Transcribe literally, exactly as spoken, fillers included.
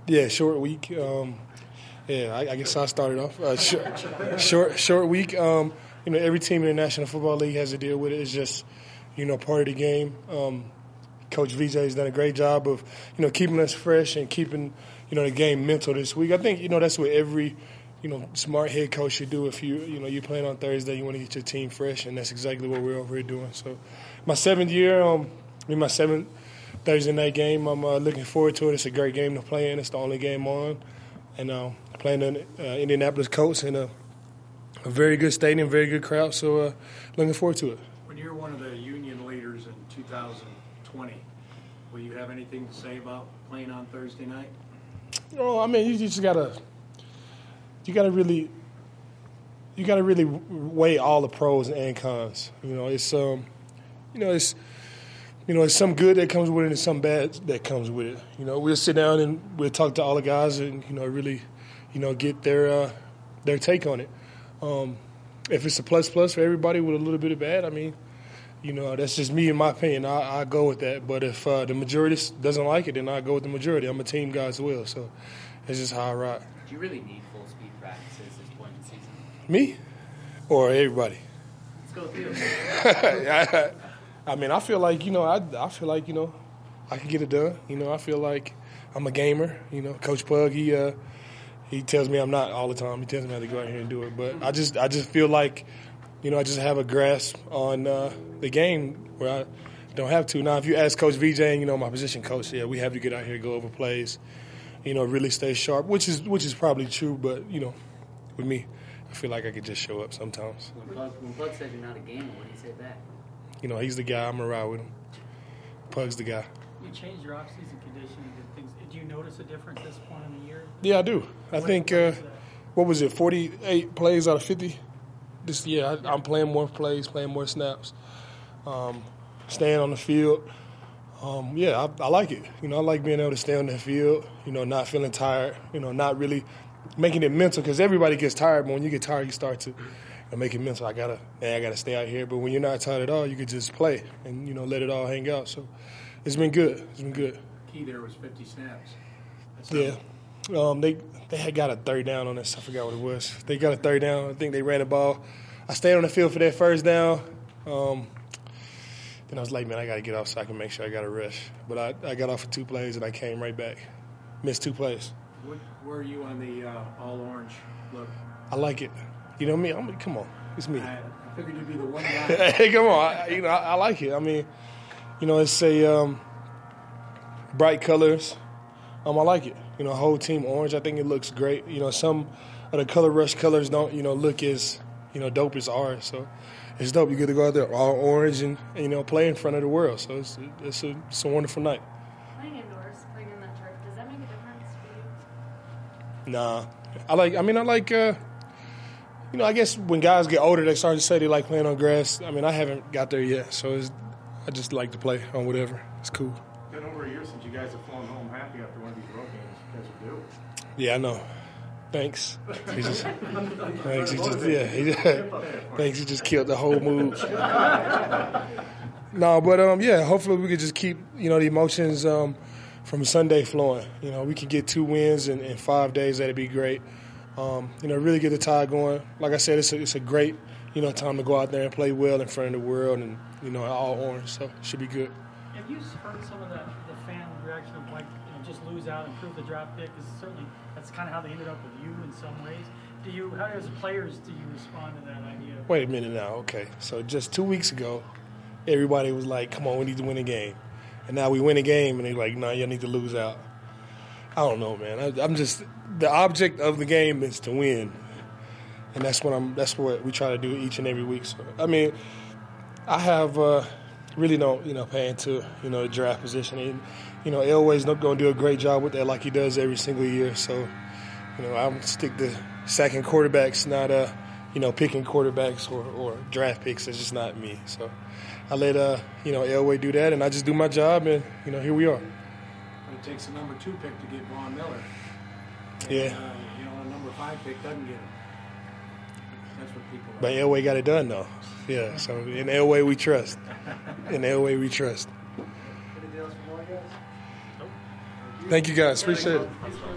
Yeah, short week. Um, yeah, I, I guess I started off. Uh, short, short, short week. Um, you know, every team in the National Football League has to deal with it. It's just, you know, part of the game. Um, Coach V J has done a great job of, you know, keeping us fresh and keeping, you know, the game mental this week. I think, you know, that's what every, you know, smart head coach should do. If you, you know, you're playing on Thursday, you want to get your team fresh, and that's exactly what we're over here doing. So, my seventh year, um, I mean, my seventh Thursday night game. I'm uh, looking forward to it. It's a great game to play in. It's the only game on, and uh, playing in uh, Indianapolis Colts in a, a very good stadium, very good crowd. So, uh, looking forward to it. When you're one of the union leaders in two thousand twenty, will you have anything to say about playing on Thursday night? Oh, I mean, you just gotta, you gotta really, you gotta really weigh all the pros and cons. You know, it's um, you know, it's. You know, it's some good that comes with it and some bad that comes with it. You know, we'll sit down and we'll talk to all the guys and, you know, really, you know, get their uh, their take on it. Um, if it's a plus-plus for everybody with a little bit of bad, I mean, you know, that's just me in my opinion. I, I go with that. But if uh, the majority doesn't like it, then I go with the majority. I'm a team guy as well, so that's just how I ride. Do you really need full-speed practices at this point in the season? Me? Or everybody? Let's go with you. I mean, I feel like, you know, I, I feel like, you know, I can get it done. You know, I feel like I'm a gamer. You know, Coach Pug, he uh, he tells me I'm not all the time. He tells me I have to go out here and do it. But I just I just feel like, you know, I just have a grasp on uh, the game where I don't have to. Now, if you ask Coach V J, and, you know, my position coach, yeah, we have to get out here, go over plays, you know, really stay sharp, which is which is probably true. But, you know, with me, I feel like I could just show up sometimes. When Pug, when Pug said you're not a gamer, what do you say back? You know, he's the guy. I'm going to ride with him. Pug's the guy. You changed your off-season conditioning. Did, things, did you notice a difference at this point in the year? Yeah, I do. I what, think, what, uh, what was it, forty-eight plays out of fifty? This year, I, I'm playing more plays, playing more snaps, um, staying on the field. Um, yeah, I, I like it. You know, I like being able to stay on the field, you know, not feeling tired, you know, not really making it mental, because everybody gets tired, but when you get tired, you start to – and make it mental. I gotta, man, I gotta stay out here. But when you're not tired at all, you could just play and, you know, let it all hang out. So it's been good. It's been good. Key there was fifty snaps. That's yeah, um, they they had got a third down on this. I forgot what it was. They got a third down. I think they ran the ball. I stayed on the field for that first down. Um, then I was like, man, I gotta get off so I can make sure I got a rush. But I, I got off for two plays and I came right back. Missed two plays. What, where are you on the uh, all orange look? I like it. You know me? I'm, come on, it's me. I, I figured you'd be the one guy. Hey, come on. I, you know, I, I like it. I mean, you know, it's a um, bright colors. Um, I like it. You know, whole team orange. I think it looks great. You know, some of the color rush colors don't, you know, look as, you know, dope as ours. So it's dope. You get to go out there all orange and, and you know, play in front of the world. So it's it's a, it's a wonderful night. Playing indoors, playing in that turf, does that make a difference for you? Nah, I like. I mean, I like. Uh, You know, I guess when guys get older, they start to say they like playing on grass. I mean, I haven't got there yet, so it's, I just like to play on whatever. It's cool. It's been over a year since you guys have flown home happy after one of these road games. You guys are due. Yeah, I know. Thanks. He just, thanks. He just, yeah. He just, thanks. He just killed the whole mood. No, but um, yeah. Hopefully, we could just keep, you know, the emotions um, from Sunday flowing. You know, we can get two wins in, in five days. That'd be great. Um, you know, really get the tide going. Like I said, it's a, it's a great, you know, time to go out there and play well in front of the world, and, you know, all orange, so it should be good. Have you heard some of the, the fan reaction of, like, you know, just lose out and prove the draft pick? Because certainly that's kind of how they ended up with you in some ways. Do you, how as players, do you respond to that idea? Wait a minute now. Okay, so just two weeks ago, everybody was like, come on, we need to win a game. And now we win a game, and they're like, no, nah, y'all need to lose out. I don't know, man. I, I'm just the object of the game is to win, and that's what I'm. That's what we try to do each and every week. So I mean, I have uh, really don't you know pay into you know the draft position, and you know Elway's not going to do a great job with that like he does every single year. So you know I'm stick to sacking quarterbacks, not uh you know picking quarterbacks or, or draft picks. It's just not me. So I let uh you know Elway do that, and I just do my job, and you know here we are. It takes a number two pick to get Von Miller. And, Yeah. Uh, you know, a number five pick doesn't get him. That's what people. But Elway got it done, though. Yeah. So in Elway we trust. In Elway we trust. Anything else from all you guys? Thank you guys. Appreciate it.